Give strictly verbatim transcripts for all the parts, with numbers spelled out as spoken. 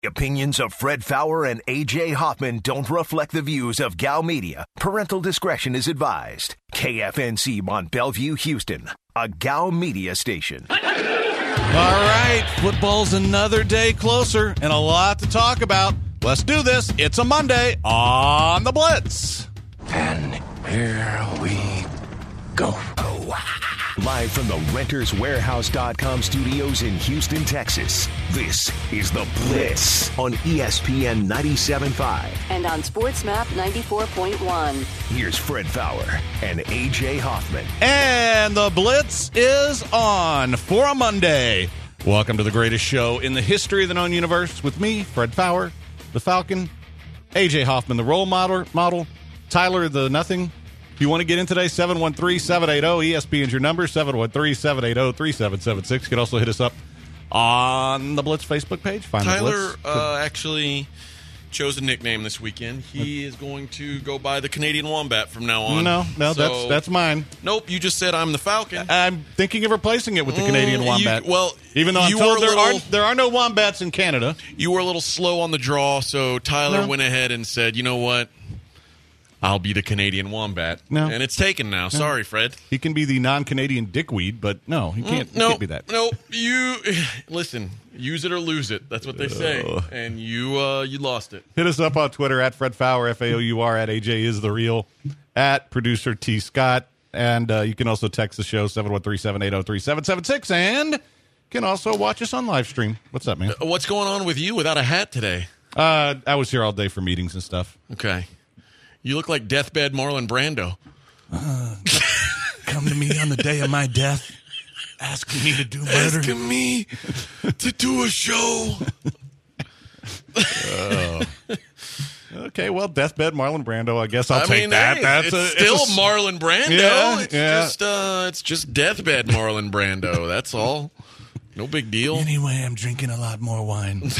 Opinions of Fred Faour and A J Hoffman don't reflect the views of G A L Media. Parental discretion is advised. K F N C Mont Bellevue, Houston, a G A L Media station. All right, football's another day closer and a lot to talk about. Let's do this. It's a Monday on the Blitz. And here we go. Live from the Renters Warehouse dot com studios in Houston, Texas, this is The Blitz on E S P N ninety-seven point five. And on SportsMap ninety-four point one. Here's Fred Faour and A J Hoffman. And The Blitz is on for a Monday. Welcome to the greatest show in the history of the known universe with me, Fred Faour, the Falcon, A J Hoffman, the role model, model Tyler, the nothing. If you want to get in today, seven one three, seven eight zero, E S P N is your number, seven one three, seven eight zero, three seven seven six. You can also hit us up on the Blitz Facebook page. Find Tyler the Blitz. Uh, actually chose a nickname this weekend. He is going to go by the Canadian Wombat from now on. No, no, so, that's that's mine. Nope, you just said I'm the Falcon. I'm thinking of replacing it with the Canadian Mm, Wombat. You, well, even though I'm you told were a there little, are there are no wombats in Canada. You were a little slow on the draw, so Tyler No. went ahead and said, you know what? I'll be the Canadian Wombat. No. And it's taken now. Sorry, Fred. He can be the non-Canadian dickweed, but no, he can't, Mm, he no, can't be that. No, you listen. Use it or lose it. That's what they say. And you, uh, you lost it. Hit us up on Twitter at Fred Faour, F A O U R, at A J is the real, at producer T Scott, and uh, you can also text the show seven one three, seven eight zero, three seven seven six, and can also watch us on live stream. What's up, man? Uh, What's going on with you without a hat today? Uh, I was here all day for meetings and stuff. Okay. You look like deathbed Marlon Brando. Uh, come to me on the day of my death, asking me to do murder. Asking me to do a show. uh, okay, well, deathbed Marlon Brando. I guess I'll I take mean, that. hey, That's it's a, still it's a, Marlon Brando. Yeah, it's yeah. just uh, it's just deathbed Marlon Brando. That's all. No big deal. Anyway, I'm drinking a lot more wine.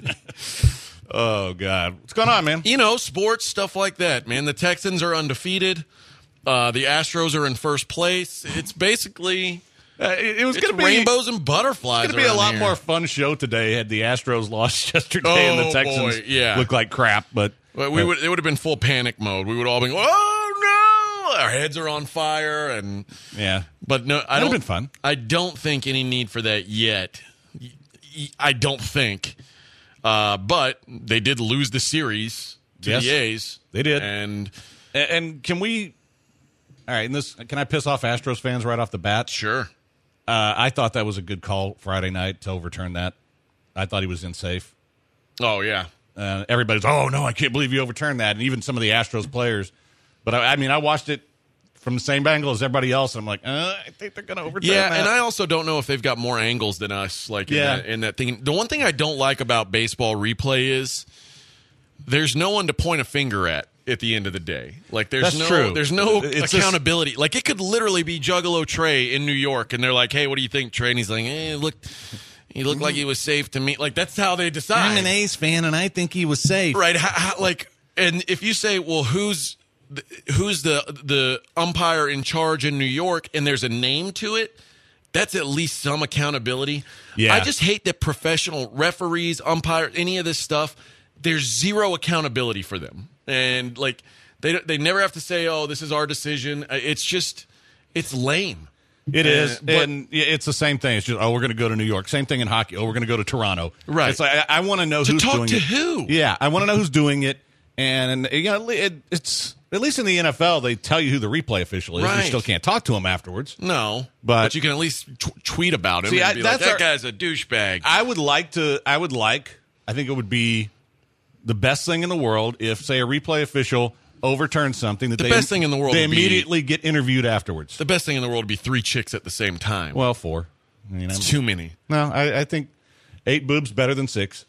Oh, God. What's going on, man? You know, sports, stuff like that, man. The Texans are undefeated. Uh, the Astros are in first place. It's basically Uh, it, it was it's going to be rainbows and butterflies. It's going to be a around lot here. more fun show today had the Astros lost yesterday Oh, and the Texans boy, yeah. look like crap. But Well, we uh, would it would have been full panic mode. We would all been going, oh no, our heads are on fire, and yeah, but no, I That'd don't. have been fun. I don't think any need for that yet. Y- y- I don't think. Uh, but they did lose the series to Yes, the A's. they did. and and, and can we? All right, and this can I piss off Astros fans right off the bat? sure, Uh, I thought that was a good call Friday night to overturn that. I thought he was in safe. oh yeah, Uh, everybody's, oh, no, I can't believe you overturned that. And even some of the Astros players. But, I, I mean, I watched it from the same angle as everybody else, and I'm like, uh, I think they're going to overturn yeah. that. And I also don't know if they've got more angles than us. Like, in, Yeah. that, in that thing. The one thing I don't like about baseball replay is there's no one to point a finger at at the end of the day. Like, there's That's no, true. there's no It's accountability. Like, it could literally be Juggalo Trey in New York, and they're like, "Hey, what do you think, Trey?" And he's like, "Eh, look." He looked like he was safe to me. Like, that's how they decide. I'm an A's fan, and I think he was safe. Right. How, how, like, and if you say, well, who's the, who's the the umpire in charge in New York, and there's a name to it, that's at least some accountability. Yeah. I just hate that professional referees, umpire, any of this stuff, there's zero accountability for them. And, like, they they never have to say, oh, this is our decision. It's just, it's lame. It Uh, is, but- and yeah, it's the same thing. It's just, oh, we're going to go to New York. Same thing in hockey. Oh, we're going to go to Toronto. Right. It's like I, I want to know To who's talk doing to it. who? Yeah, I want to know who's doing it, and you know, it, it's at least in the N F L they tell you who the replay official is. Right. You still can't talk to him afterwards. No. But- you can at least t- tweet about him See, and I- be like, that's that our- guy's a douchebag. I would like to. I would like. I think it would be the best thing in the world if, say, a replay official overturns something that The they, best thing in the world they would be- immediately get interviewed afterwards. The best thing in the world would be three chicks at the same time. Well, four. I mean, it's I'm- too many. No, I, I think eight boobs better than six.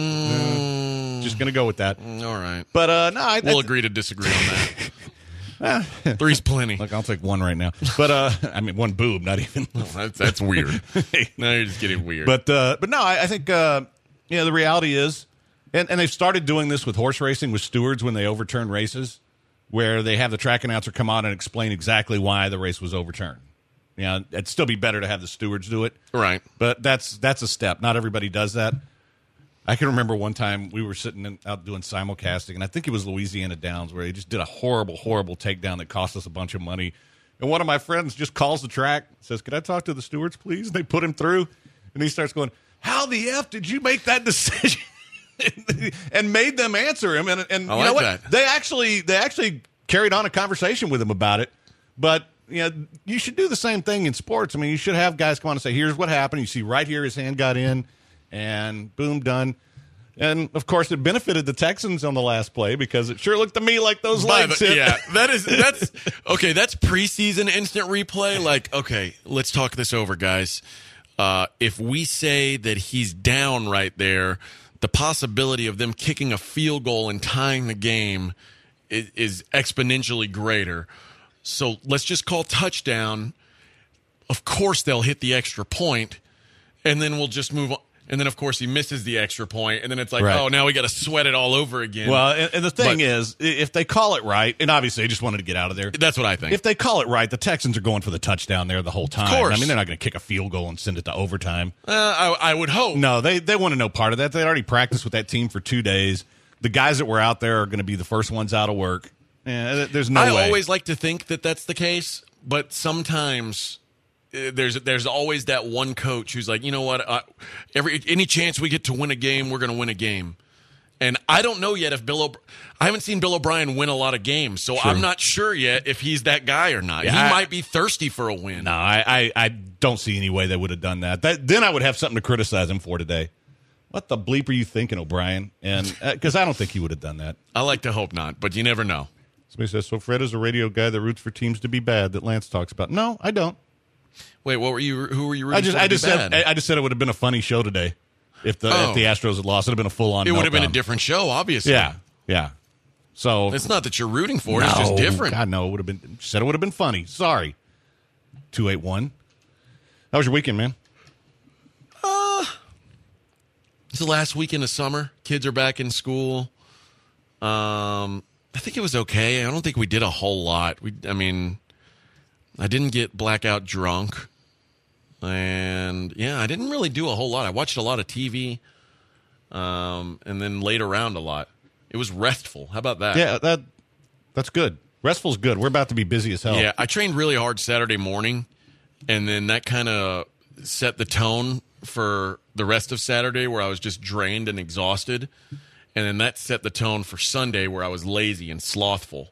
Mm, Uh, just gonna go with that. all right. But uh, no, I, We'll I, agree to disagree on that. Three's plenty. Look, I'll take one right now. But uh, I mean, one boob, not even. That's, that's weird. Now you're just getting weird. But uh, but no, I, I think uh, you know the reality is, and, and they've started doing this with horse racing with stewards when they overturn races, where they have the track announcer come on and explain exactly why the race was overturned. You know, it'd still be better to have the stewards do it, right. but that's that's a step. Not everybody does that. I can remember one time we were sitting in, out doing simulcasting, and I think it was Louisiana Downs, where he just did a horrible, horrible takedown that cost us a bunch of money. And one of my friends just calls the track, says, "Can I talk to the stewards, please?" And they put him through, and he starts going, "How the F did you make that decision?" and made them answer him. And, and I you know like what? that. They actually, they actually carried on a conversation with him about it. But you know, you should do the same thing in sports. I mean, you should have guys come on and say, "Here's what happened." You see right here, his hand got in, and boom, done. And, of course, it benefited the Texans on the last play because it sure looked to me like those By legs the- hit. Yeah, that is that's okay. That's preseason instant replay. Like, okay, let's talk this over, guys. Uh, if we say that he's down right there, the possibility of them kicking a field goal and tying the game is, is exponentially greater. So let's just call touchdown. Of course, they'll hit the extra point, and then we'll just move on. And then, of course, he misses the extra point, and then it's like, Right. oh, now we got to sweat it all over again. Well, and, and the thing But- is, i- if they call it right, and obviously they just wanted to get out of there. That's what I think. If they call it right, the Texans are going for the touchdown there the whole time. course. I mean, they're not going to kick a field goal and send it to overtime. Uh, I, I would hope. No, they they want to know part of that. They already practiced with that team for two days. The guys that were out there are going to be the first ones out of work. Yeah, there's no I way. always like to think that that's the case, but sometimes uh, there's there's always that one coach who's like, you know what, uh, every any chance we get to win a game, we're going to win a game. And I don't know yet if Bill O- I haven't seen Bill O'Brien win a lot of games, so Sure. I'm not sure yet if he's that guy or not. Yeah, he I- might be thirsty for a win. No, I, I, I don't see any way they would have done that. that. Then I would have something to criticize him for today. What the bleep are you thinking, O'Brien? And because I don't think he would have done that. I like to hope not, but you never know. Somebody says, so Fred is a radio guy that roots for teams to be bad that Lance talks about. No, I don't. Wait, what were you? Who were you rooting I just, for to I be just said, bad? I just said it would have been a funny show today if the Oh. if the Astros had lost. It would have been a full on. It would have been a different show, obviously. Yeah, yeah. So It's not that you're rooting for it; no, it's just different. God, no, it would have been. Said it would have been funny. Sorry. Two eight one. How was your weekend, man? It's the last weekend of summer. Kids are back in school. Um, I think it was okay. I don't think we did a whole lot. We, I mean, I didn't get blackout drunk, and yeah, I didn't really do a whole lot. I watched a lot of T V, um, and then laid around a lot. It was restful. How about that? Yeah, that that's good. Restful's good. We're about to be busy as hell. Yeah, I trained really hard Saturday morning, and then that kind of set the tone for the rest of Saturday where I was just drained and exhausted. And then that set the tone for Sunday where I was lazy and slothful.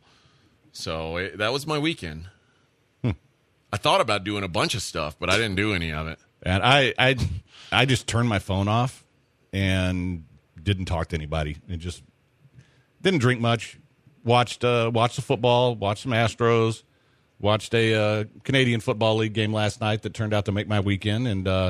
So it, that was my weekend. Hmm. I thought about doing a bunch of stuff, but I didn't do any of it. And I, I, I just turned my phone off and didn't talk to anybody. And just didn't drink much. Watched, uh, watched the football. Watched some Astros. Watched a uh, Canadian Football League game last night that turned out to make my weekend. And uh,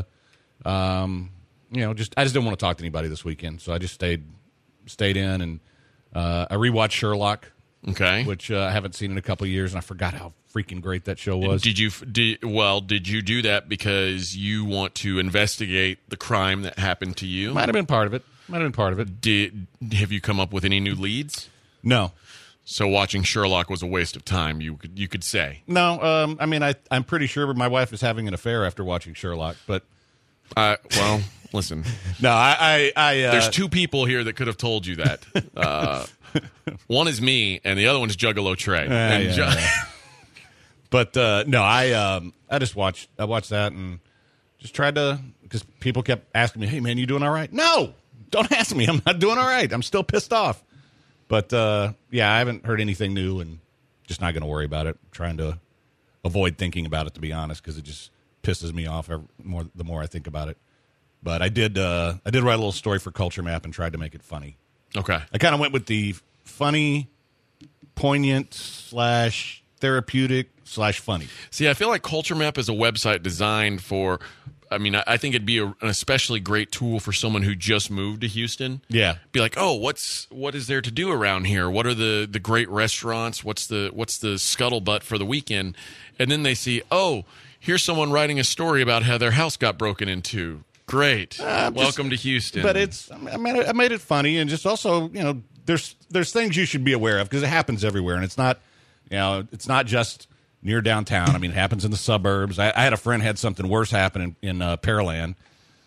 um, you know, just I just didn't want to talk to anybody this weekend, so I just stayed, stayed in, and uh, I rewatched Sherlock, Okay. which uh, I haven't seen in a couple of years, and I forgot how freaking great that show was. Did you did, well, did you do that because you want to investigate the crime that happened to you? Might have been part of it. Might have been part of it. Did have you come up with any new leads? No. So watching Sherlock was a waste of time, you could you could say. No, um, I mean, I, I'm pretty sure my wife is having an affair after watching Sherlock, but Uh, well, listen, no, I, I, I uh, there's two people here that could have told you that. Uh, one is me, and the other one's Juggalo Trey. and yeah, Ju- yeah. But uh, no, I, um, I just watched, I watched that and just tried to, because people kept asking me, "Hey, man, you doing all right?" No, don't ask me. I'm not doing all right. I'm still pissed off. But uh, yeah, I haven't heard anything new, and just not going to worry about it. I'm trying to avoid thinking about it, to be honest, because it just pisses me off every, more the more I think about it. But I did, uh, I did write a little story for Culture Map and tried to make it funny. Okay. I kind of went with the funny, poignant slash therapeutic slash funny. See, I feel like Culture Map is a website designed for. I mean, I, I think it'd be a, an especially great tool for someone who just moved to Houston. Yeah. Be like, oh, what's what is there to do around here? What are the, the great restaurants? What's the what's the scuttlebutt for the weekend? And then they see, oh, here's someone writing a story about how their house got broken into. Great. Uh, just- Welcome to Houston. But it's I made it, I made it funny, and just also, you know, there's there's things you should be aware of because it happens everywhere, and it's not, you know, it's not just near downtown. I mean, it happens in the suburbs. I, I had a friend had something worse happen in, in uh, Pearland,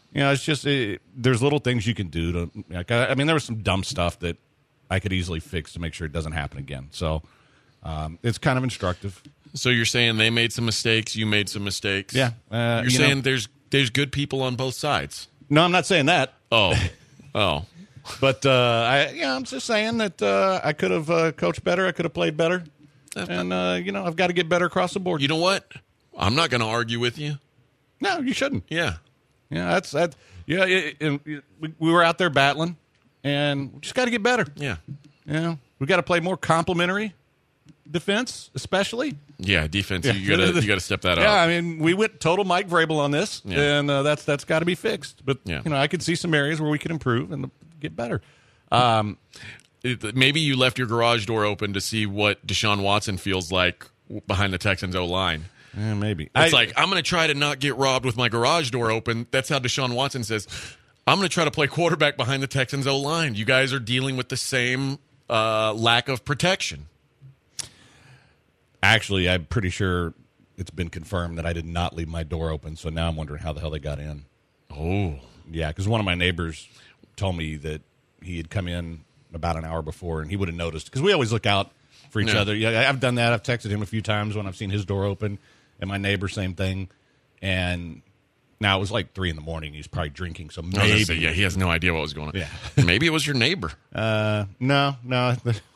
You know, it's just it, there's little things you can do to. Like, I, I mean, there was some dumb stuff that I could easily fix to make sure it doesn't happen again. So um, it's kind of instructive. So you're saying they made some mistakes, you made some mistakes. Yeah, uh, you're you saying know, there's there's good people on both sides. No, I'm not saying that. Oh, oh. But uh, I, yeah, I'm just saying that uh, I could have uh, coached better. I could have played better, and uh, you know, I've got to get better across the board. You know what? I'm not going to argue with you. No, you shouldn't. Yeah, yeah, that's that. Yeah, it, it, it, we, we were out there battling, and we just got to get better. Yeah, you know, we got to play more complimentary defense, especially. Yeah, defense. Yeah. You got to you got to step that up. Yeah, I mean, we went total Mike Vrabel on this, Yeah. and uh, that's that's got to be fixed. But Yeah. you know, I could see some areas where we could improve and get better. Um, It- maybe you left your garage door open to see what Deshaun Watson feels like behind the Texans O line. eh, maybe It's I- like, I'm going to try to not get robbed with my garage door open. That's how Deshaun Watson says, I'm going to try to play quarterback behind the Texans O line. You guys are dealing with the same uh, lack of protection. Actually, I'm pretty sure it's been confirmed that I did not leave my door open. So now I'm wondering how the hell they got in. Oh. Yeah, because one of my neighbors told me that he had come in about an hour before, and he would have noticed. Because we always look out for each Yeah. other. Yeah, I've done that. I've texted him a few times when I've seen his door open, and my neighbor, same thing. And now it was like three in the morning. He's probably drinking, so I was gonna maybe. say, yeah, he has no idea what was going on. Yeah. Maybe it was your neighbor. Uh, no, no.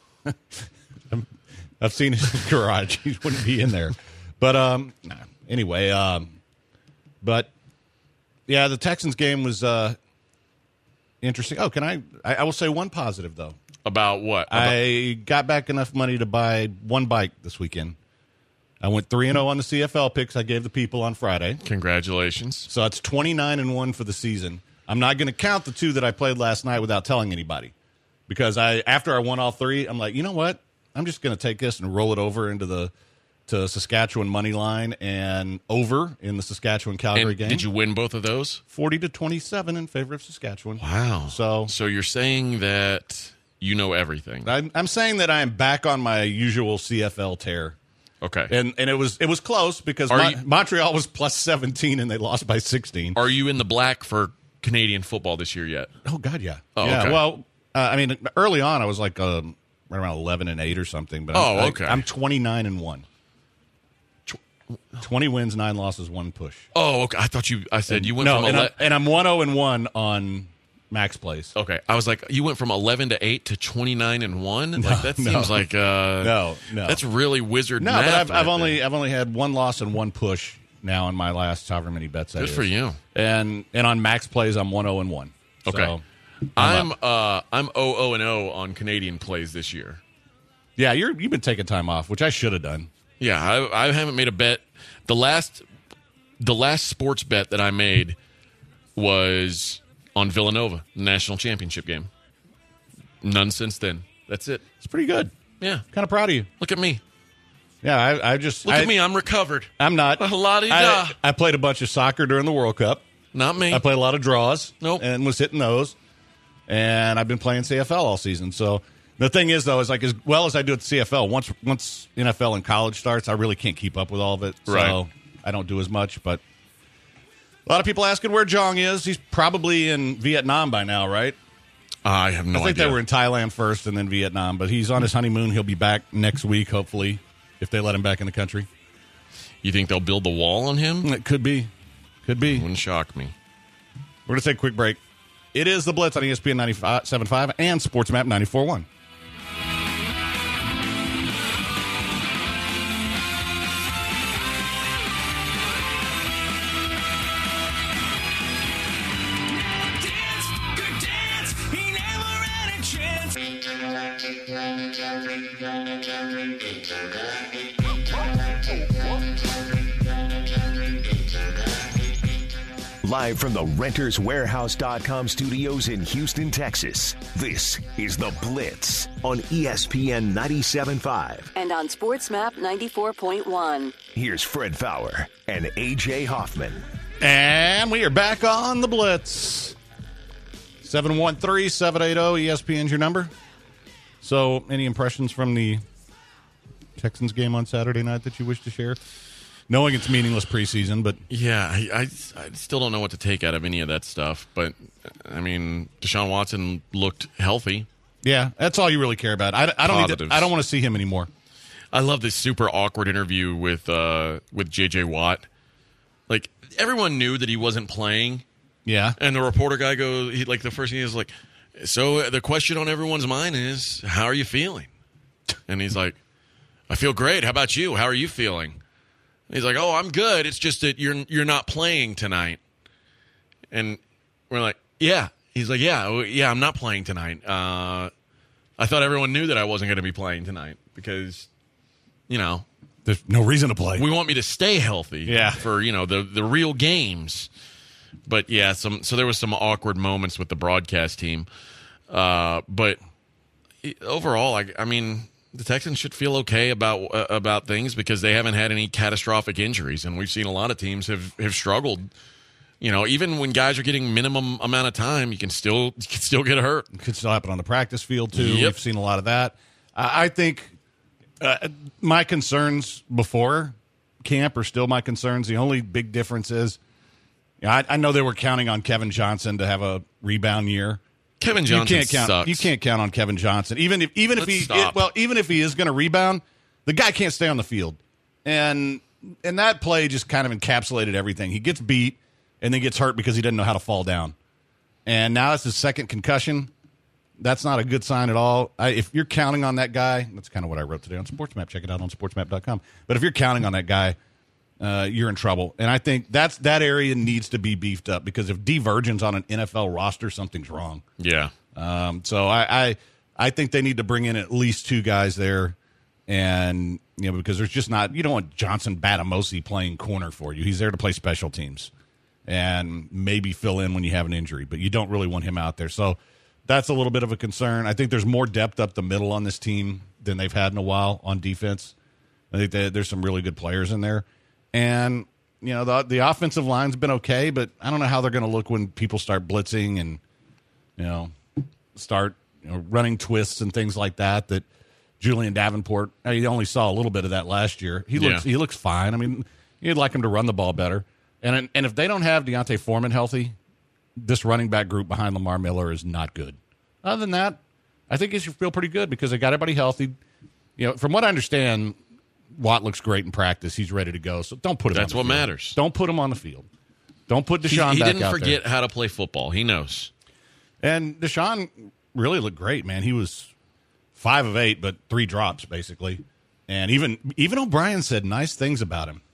I've seen his garage. He wouldn't be in there. But um, nah. anyway, um, but yeah, the Texans game was uh, interesting. Oh, can I, I? I will say one positive though. About what? About, I got back enough money to buy one bike this weekend. I went three and zero on the C F L picks I gave the people on Friday. Congratulations. So it's twenty nine and one for the season. I'm not going to count the two that I played last night without telling anybody, because I after I won all three, I'm like, you know what? I'm just going to take this and roll it over into the to Saskatchewan money line and over in the Saskatchewan Calgary And game. did you win both of those? forty to twenty-seven in favor of Saskatchewan. Wow. So So you're saying that you know everything. I'm, I'm saying that I am back on my usual C F L tear. Okay. And and it was it was close because Are Mon- you- Montreal was plus seventeen and they lost by sixteen. Are you in the black for Canadian football this year yet? Oh God, yeah. Oh, yeah. okay. Well, uh, I mean, early on I was like um, right around eleven and eight or something. But I'm, Oh, okay. I, I'm twenty-nine and one. Twenty wins, nine losses, one push. Oh, okay. I thought you. I said you went no, from and, ele- I'm, and I'm one zero and one on Max Plays. Okay, I was like, you went from eleven to eight to twenty nine and one. Like that no. seems like uh, No, no. That's really wizard. No, math but I've, right I've only there. I've only had one loss and one push now in my last however many bets. That Good is. for you. And and on Max Plays, I'm one zero and one. Okay. So, I'm uh I'm oh oh and oh on Canadian plays this year. yeah, you're you've been taking time off, which I should have done. Yeah, I, I haven't made a bet. The last the last sports bet that I made was on Villanova, the national championship game. None since then. That's it. It's pretty good. Yeah. Kind of proud of you. Look at me. Yeah, I, I just Look I, at me. I'm recovered. I'm not. La-di-da. I, I played a bunch of soccer during the World Cup. Not me. I played a lot of draws. Nope. And was hitting those. And I've been playing C F L all season. So the thing is, though, is like as well as I do at the C F L, once once N F L and college starts, I really can't keep up with all of it. So Right. I don't do as much. But a lot of people asking where Jong is. He's probably in Vietnam by now, right? I have no I think idea. they were in Thailand first and then Vietnam. But he's on his honeymoon. He'll be back next week, hopefully, if they let him back in the country. You think they'll build the wall on him? It could be. Could be. Wouldn't shock me. We're going to take a quick break. It is The Blitz on E S P N ninety-seven point five and SportsMap ninety-four point one. Live from the Renters Warehouse dot com studios in Houston, Texas, this is The Blitz on E S P N ninety-seven point five. And on SportsMap ninety-four point one. Here's Fred Fowler and A J Hoffman. And we are back on The Blitz. seven one three, seven eight zero, E S P N's your number. So, any impressions from the Texans game on Saturday night that you wish to share? knowing it's meaningless preseason. But Yeah, I, I, I still don't know what to take out of any of that stuff. But, I mean, Deshaun Watson looked healthy. yeah, that's all you really care about. I, I don't need to, Positives. I don't want to see him anymore. I love this super awkward interview with uh, with J J Watt. Like, everyone knew that he wasn't playing. Yeah. And the reporter guy goes, he, like, the first thing is like, so the question on everyone's mind is, how are you feeling? And he's like, I feel great. How about you? How are you feeling? And he's like, oh, I'm good. It's just that you're you're not playing tonight. And we're like, yeah. He's like, yeah, w- yeah, I'm not playing tonight. Uh, I thought everyone knew that I wasn't going to be playing tonight because, you know, There's no reason to play. we want me to stay healthy Yeah. for, you know, the, the real games. But, yeah, some so there was some awkward moments with the broadcast team. Uh, but overall, I, I mean, the Texans should feel okay about uh, about things because they haven't had any catastrophic injuries. And we've seen a lot of teams have, have struggled. You know, even when guys are getting minimum amount of time, you can still you can still get hurt. It could still happen on the practice field, too. Yep. We've seen a lot of that. Uh, I think uh, my concerns before camp are still my concerns. The only big difference is, you know, I, I know they were counting on Kevin Johnson to have a rebound year. Kevin Johnson you can't count. sucks. You can't count on Kevin Johnson, even if even if Let's he stop. well even if he is going to rebound, the guy can't stay on the field, and and that play just kind of encapsulated everything. He gets beat and then gets hurt because he didn't know how to fall down, and now it's his second concussion. That's not a good sign at all. I, if you're counting on that guy, that's kind of what I wrote today on SportsMap. Check it out on sports map dot com. But if you're counting on that guy, uh, you're in trouble. And I think that's that area needs to be beefed up because if D Virgin's on an N F L roster, something's wrong. Yeah. Um, so I, I I think they need to bring in at least two guys there, and you know because there's just not you don't want Johnson Batamosi playing corner for you. He's there to play special teams and maybe fill in when you have an injury, but you don't really want him out there. So that's a little bit of a concern. I think there's more depth up the middle on this team than they've had in a while on defense. I think that there's some really good players in there, and you know the the offensive line's been okay, but I don't know how they're going to look when people start blitzing and you know. start you know, running twists and things like that that Julian Davenport, he only saw a little bit of that last year. He looks Yeah. he looks fine. I mean, you'd like him to run the ball better. And and if they don't have Deontay Foreman healthy, this running back group behind Lamar Miller is not good. Other than that, I think he should feel pretty good because they got everybody healthy. You know, from what I understand, Watt looks great in practice. He's ready to go. So don't put him That's on the what field. matters. Don't put him on the field. Don't put He, Deshaun he back didn't out forget there. how to play football. He knows. And Deshaun really looked great, man. He was five of eight, but three drops, basically. And even even O'Brien said nice things about him.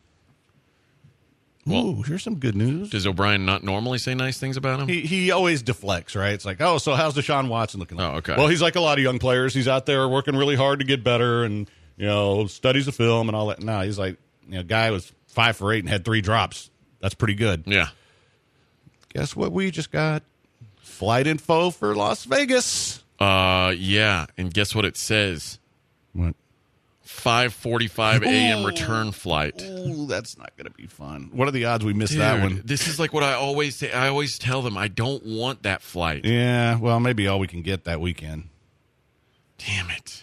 Well, Ooh, here's some good news. Does O'Brien not normally say nice things about him? He he always deflects, right? It's like, oh, so how's Deshaun Watson looking? Like? Oh, okay. Well, he's like a lot of young players. He's out there working really hard to get better and, you know, studies the film and all that. No, he's like, you know, guy was five for eight and had three drops. That's pretty good. Yeah. Guess what we just got? Flight info for Las Vegas. Uh, yeah. And guess what it says? What? five forty-five a.m. Ooh. return flight. Ooh, that's not going to be fun. What are the odds we miss Dude, that one? this is like what I always say. I always tell them I don't want that flight. Yeah, well, maybe all we can get that weekend. Damn it.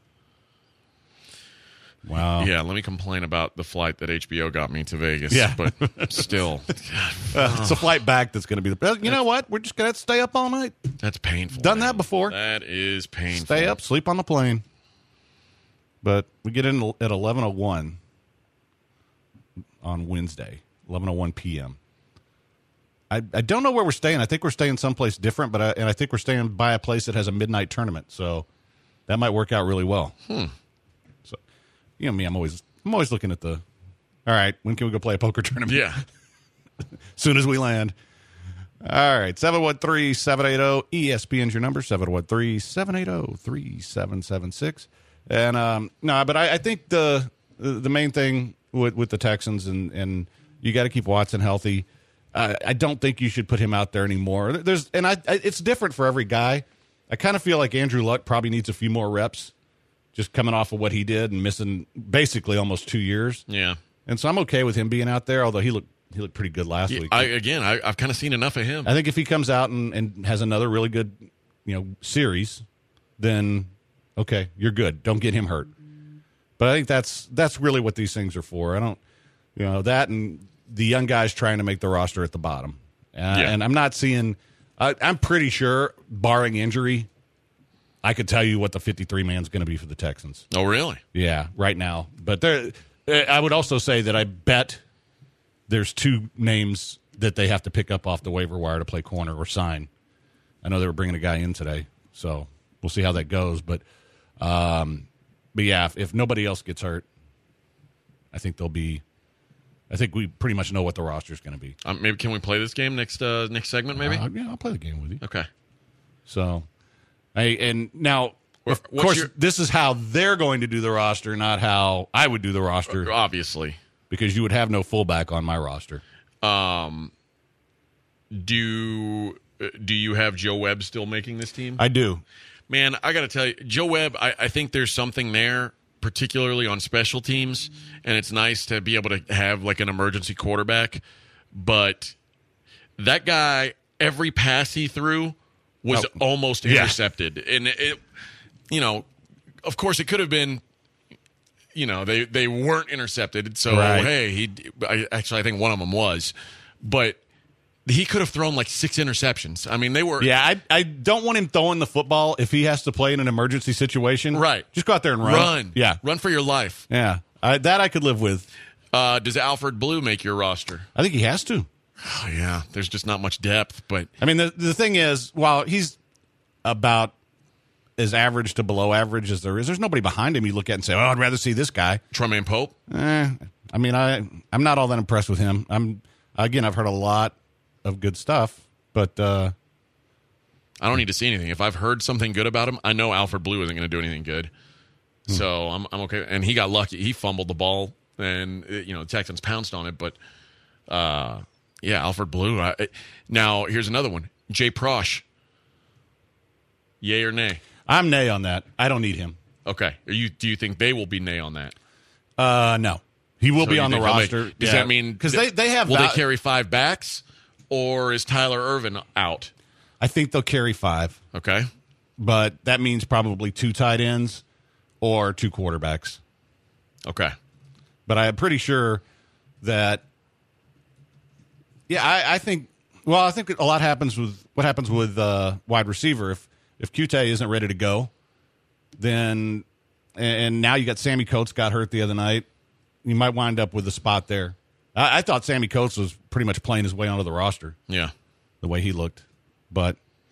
Wow. Yeah, let me complain about the flight that H B O got me to Vegas. Yeah. But still, Uh, it's a flight back that's going to be the best. You know what? We're just going to stay up all night. that's painful. Done man. that before. That is painful. Stay up, sleep on the plane. But we get in at eleven oh one on Wednesday, eleven oh one p.m. I, I don't know where we're staying. I think we're staying someplace different, but I, and I think we're staying by a place that has a midnight tournament, so that might work out really well. Hmm. So, you know me, I'm always I'm always looking at the. All right, when can we go play a poker tournament? Yeah. As soon as we land. All right, seven one three, seven eight zero, E S P N's your number, seven one three, seven eight zero, three seven seven six. And, um, no, but I, I think the the main thing with, with the Texans, and, and you got to keep Watson healthy. I, I don't think you should put him out there anymore. There's And I, I it's different for every guy. I kind of feel like Andrew Luck probably needs a few more reps, just coming off of what he did and missing basically almost two years. Yeah. And so I'm okay with him being out there, although he looked he looked pretty good last Yeah, week. I, again, I, I've kind of seen enough of him. I think if he comes out and, and has another really good, you know, series, then okay, you're good. Don't get him hurt. But I think that's that's really what these things are for. I don't You know, that and the young guys trying to make the roster at the bottom. Uh, Yeah. And I'm not seeing uh, – I'm pretty sure, barring injury, I could tell you what the fifty-three man's going to be for the Texans. Oh, really? Yeah, right now. But there, I would also say that I bet there's two names that they have to pick up off the waiver wire to play corner or sign. I know they were bringing a guy in today, so we'll see how that goes. But, um, but yeah, if, if nobody else gets hurt, I think they'll be. I think we pretty much know what the roster is going to be. Um, maybe can we play this game next uh, next segment? Maybe. Uh, yeah, I'll play the game with you. Okay. So, I and now. Of What's course, your- this is how they're going to do the roster, not how I would do the roster. Obviously. Because you would have no fullback on my roster. Um, do do you have Joe Webb still making this team? I do. Man, I got to tell you, Joe Webb, I, I think there's something there, particularly on special teams, and it's nice to be able to have like an emergency quarterback. But that guy, every pass he threw was Oh, almost yeah. intercepted. And, it, you know, of course, it could have been, you know, they, they weren't intercepted. So, Right. hey, he I, actually, I think one of them was. But he could have thrown like six interceptions. I mean, they were. Yeah, I, I don't want him throwing the football if he has to play in an emergency situation. Right. Just go out there and run. Run. Yeah. Run for your life. Yeah. I, that I could live with. Uh, does Alfred Blue make your roster? I think he has to. Oh, yeah. There's just not much depth, but I mean, the, the thing is, while he's about as average to below average as there is, there's nobody behind him you look at and say, oh, I'd rather see this guy. Tremaine Pope? Eh, I mean, I, I'm not all that impressed with him. I'm Again, I've heard a lot of good stuff, but uh, I don't need to see anything. If I've heard something good about him, I know Alfred Blue isn't going to do anything good. Hmm. So I'm I'm okay. And he got lucky. He fumbled the ball, and you know the Texans pounced on it. But uh, yeah, Alfred Blue. I, now here's another one. Jay Prosh. Yay or nay? I'm nay on that. I don't need him. Okay. Are you? Do you think they will be nay on that? Uh, no. He will So be you on the think they'll make- roster. Does Yeah. that mean because they, they have will val- they carry five backs, or is Tyler Irvin out? I think they'll carry five, Okay. but that means probably two tight ends or two quarterbacks. Okay. But I'm pretty sure that. Yeah, I, I think. Well, I think a lot happens with what happens with uh, wide receiver. If if Qute isn't ready to go, then and now you got Sammy Coates got hurt the other night. You might wind up with a spot there. I, I thought Sammy Coates was pretty much playing his way onto the roster. Yeah. The way he looked. But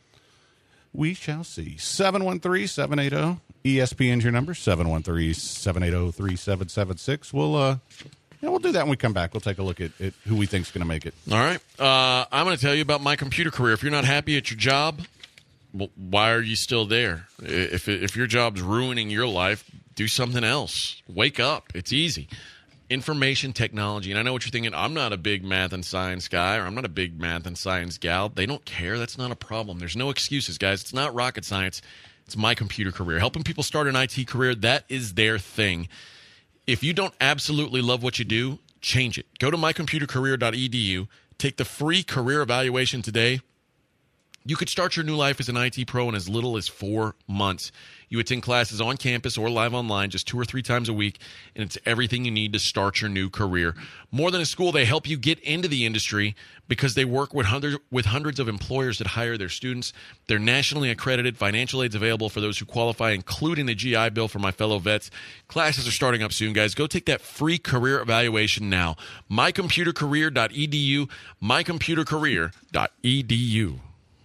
we shall see. seven one three, seven eight zero, E S P N's your number, seven one three, seven eight zero, three seven seven six. We'll, uh, yeah, we'll do that when we come back. We'll take a look at, at who we think's going to make it. All right. Uh, I'm going to tell you about my computer career. If you're not happy at your job, well, why are you still there? If if your job's ruining your life, do something else. Wake up. It's easy. Information technology. And I know what you're thinking. I'm not a big math and science guy, or I'm not a big math and science gal. They don't care. That's not a problem. There's no excuses, guys. It's not rocket science. It's my computer career. Helping people start an I T career, that is their thing. If you don't absolutely love what you do, change it. Go to my computer career dot e d u. Take the free career evaluation today. You could start your new life as an I T pro in as little as four months. You attend classes on campus or live online just two or three times a week, and it's everything you need to start your new career. More than a school, they help you get into the industry because they work with hundreds, with hundreds of employers that hire their students. They're nationally accredited. Financial aid's available for those who qualify, including the G I Bill for my fellow vets. Classes are starting up soon, guys. Go take that free career evaluation now. my computer career dot e d u, my computer career dot e d u.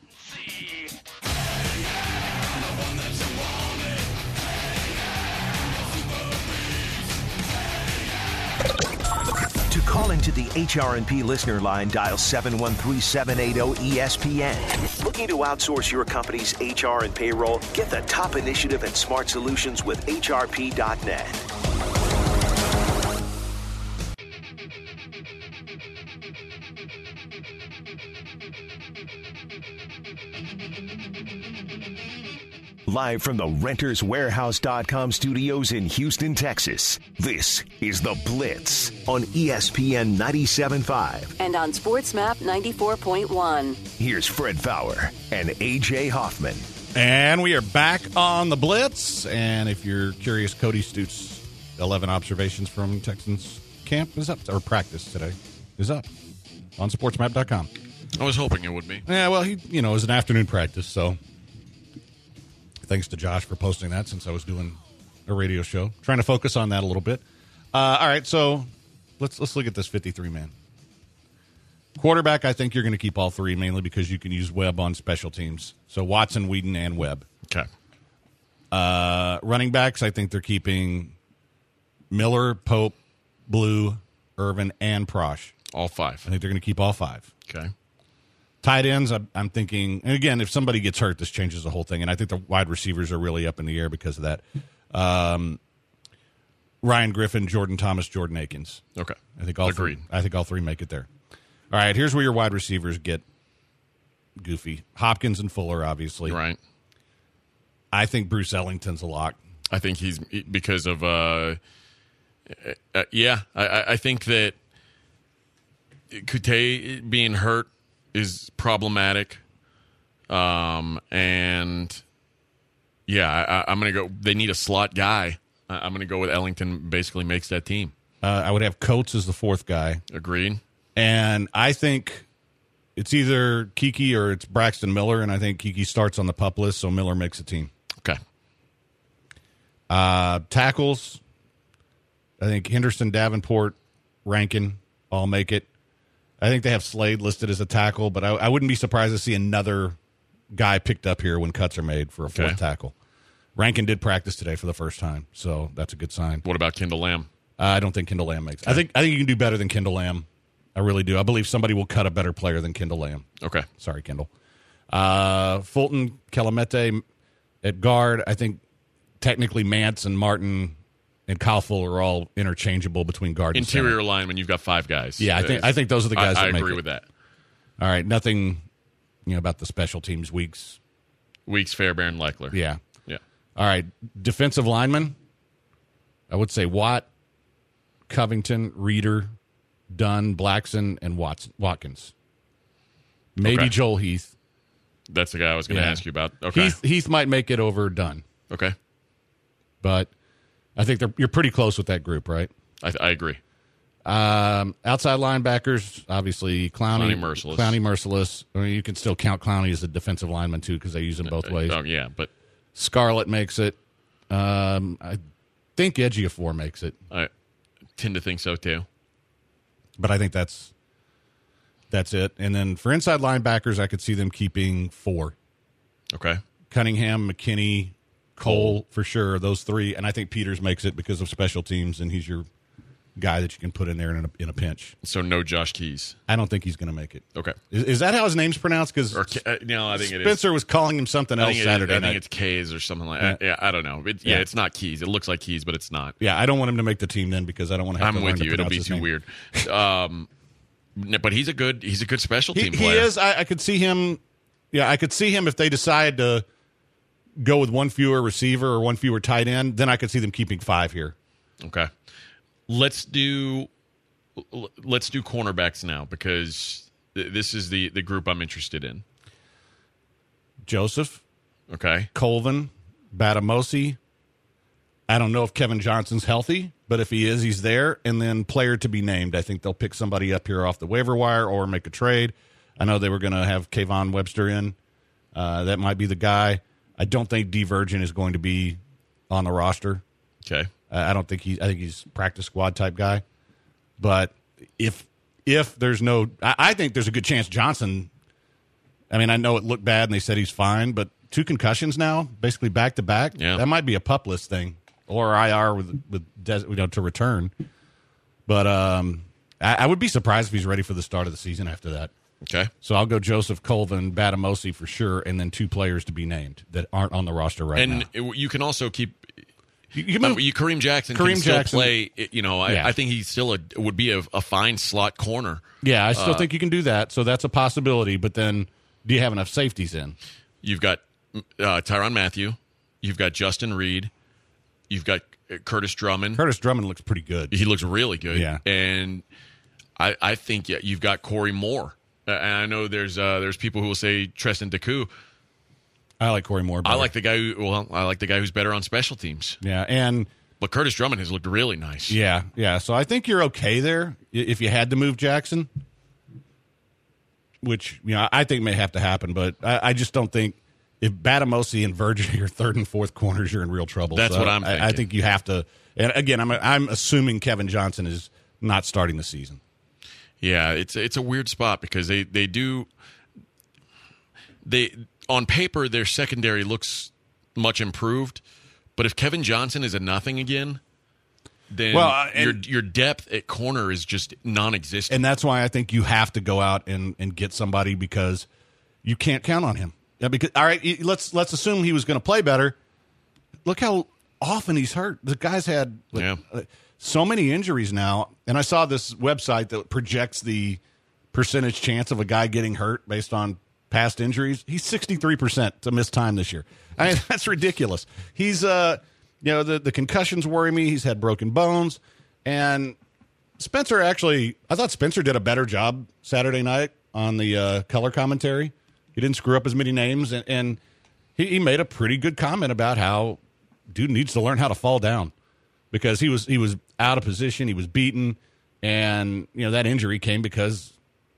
To call into the H R and P listener line, dial seven one three, seven eight zero, E S P N. Looking to outsource your company's H R and payroll? Get the top initiative and smart solutions with H R P dot net. Live from the Renters Warehouse dot com studios in Houston, Texas, this is The Blitz on E S P N ninety-seven point five. And on SportsMap ninety-four point one. Here's Fred Faour and A J Hoffman. And we are back on the Blitz. And if you're curious, Cody Stutes, eleven observations from Texans camp is up, or practice today is up on sports map dot com. I was hoping it would be. Yeah, well, he, you know, it was an afternoon practice, so thanks to Josh for posting that since I was doing a radio show. Trying to focus on that a little bit. Uh, all right, so let's let's look at this fifty-three man. Quarterback, I think you're going to keep all three, mainly because you can use Webb on special teams. So Watson, Whedon, and Webb. Okay. Uh, running backs, I think they're keeping Miller, Pope, Blue, Irvin, and Prosh. All five. I think they're going to keep all five. Okay. Tight ends, I'm, I'm thinking, and again, if somebody gets hurt, this changes the whole thing. And I think the wide receivers are really up in the air because of that. Um, Ryan Griffin, Jordan Thomas, Jordan Akins. Okay. I think all Agreed. three. I think all three make it there. All right, here's where your wide receivers get goofy. Hopkins and Fuller, obviously. Right. I think Bruce Ellington's a lock. I think he's because of uh, uh yeah. I, I think that Kute being hurt is problematic. Um, and yeah, I, I'm going to go. They need a slot guy. I'm going to go with Ellington. Basically, makes that team. Uh, I would have Coates as the fourth guy. Agreed. And I think it's either Kiki or it's Braxton Miller, and I think Kiki starts on the PUP list, so Miller makes a team. Okay. Uh, tackles, I think Henderson, Davenport, Rankin all make it. I think they have Slade listed as a tackle, but I, I wouldn't be surprised to see another guy picked up here when cuts are made for a fourth Okay. tackle. Rankin did practice today for the first time, so that's a good sign. What about Kendall Lamb? Uh, I don't think Kendall Lamb makes it. I think I think you can do better than Kendall Lamb. I really do. I believe somebody will cut a better player than Kendall Lamb. Okay. Sorry, Kendall. Uh, Fulton, Calamete at guard. I think technically Mance and Martin and Kyle Fuller are all interchangeable between guard and Interior center. lineman, you've got five guys. Yeah, I think I think those are the guys I, that I make agree it. with that. All right, nothing you know about the special teams weeks. Weeks, Fairbairn, Leichler. Yeah. Yeah. All right, defensive lineman. I would say Watt, Covington, Reeder, Dunn, Blackson, and Watson, Watkins. Maybe Okay. Joel Heath. That's the guy I was going to Yeah. ask you about. Okay. Heath, Heath might make it over Dunn, Okay. but I think they're, you're pretty close with that group, right? I, I agree. Um, outside linebackers, obviously Clowney, Clowney, Merciless. Clowney, Merciless. I mean, you can still count Clowney as a defensive lineman too because they use him both ways. Oh, yeah, but Scarlett makes it. Um, I think Ejiofor makes it, I tend to think so, too. but I think that's that's it. And then for inside linebackers, I could see them keeping four: Okay. Cunningham, McKinney, Cole for sure. Those three, and I think Peters makes it because of special teams, and he's your guy that you can put in there in a, in a pinch. So no Josh Keys. I don't think he's going to make it. Okay. Is, is that how his name's pronounced? Because Or K- uh, no, I think it is. Spencer was calling him something I else think, it is, Saturday I night. think it's K's or something like Yeah. that. Yeah, I don't know. It, yeah, Yeah. it's not Keys. It looks like Keys, but it's not. Yeah, I don't want him to make the team then because I don't want to have I'm to learn with to you. It'll pronounce be his too name. weird. Um, n- but he's a good he's a good special He, team he player. is. I, I could see him. Yeah, I could see him if they decide to go with one fewer receiver or one fewer tight end. Then I could see them keeping five here. Okay. Let's do l- let's do cornerbacks now because th- this is the the group I'm interested in. Joseph, Okay. Colvin, Batamosi. I don't know if Kevin Johnson's healthy, but if he is, he's there. And then player to be named. I think they'll pick somebody up here off the waiver wire or make a trade. I know they were going to have Kayvon Webster in. Uh, that might be the guy. I don't think D Virgin is going to be on the roster. Okay. Uh, I don't think he. I think he's practice squad type guy. But if if there's no, I, I think there's a good chance Johnson. I mean, I know it looked bad and they said he's fine, but two concussions now, basically back to back. Yeah. That might be a PUP list thing or I R with with des, you know to return. But um, I, I would be surprised if he's ready for the start of the season after that. Okay. So I'll go Joseph, Colvin, Batamosi for sure, and then two players to be named that aren't on the roster right And now. it- you can also keep You, you uh, move- you, Kareem Jackson Kareem can still Jackson- play. You know, I, Yeah. I think he still a, would be a, a fine slot corner. yeah, I uh, still think you can do that. So that's a possibility. But then, do you have enough safeties in? You've got uh, Tyrann Mathieu. You've got Justin Reed. You've got uh, Curtis Drummond. Curtis Drummond looks pretty good. He looks really good. Yeah. And I, I think yeah, you've got Corey Moore. Uh, and I know there's uh, there's people who will say Treston Decoux. I like Corey Moore better. I like the guy who well, I like the guy who's better on special teams. Yeah, and But Curtis Drummond has looked really nice. Yeah, yeah. So I think you're okay there if you had to move Jackson, which you know I think may have to happen. But I, I just don't think if Batamosi and Virgin are your third and fourth corners, you're in real trouble. That's so what I'm thinking. I, I think you have to. And again, I'm I'm assuming Kevin Johnson is not starting the season. Yeah, it's it's a weird spot because they, they do they on paper their secondary looks much improved. But if Kevin Johnson is a nothing again, then well, uh, your your depth at corner is just non-existent. And that's why I think you have to go out and, and get somebody because you can't count on him. Yeah, because all right, let's let's assume he was going to play better. Look how often he's hurt. The guy's had like, yeah. uh, so many injuries now. And I saw this website that projects the percentage chance of a guy getting hurt based on past injuries. He's sixty-three percent to miss time this year. I mean, that's ridiculous. He's, uh, you know, the, the concussions worry me. He's had broken bones. And Spencer actually, I thought Spencer did a better job Saturday night on the uh, color commentary. He didn't screw up as many names. And, and he, he made a pretty good comment about how dude needs to learn how to fall down because he was he was out of position. He was beaten. And, you know, that injury came because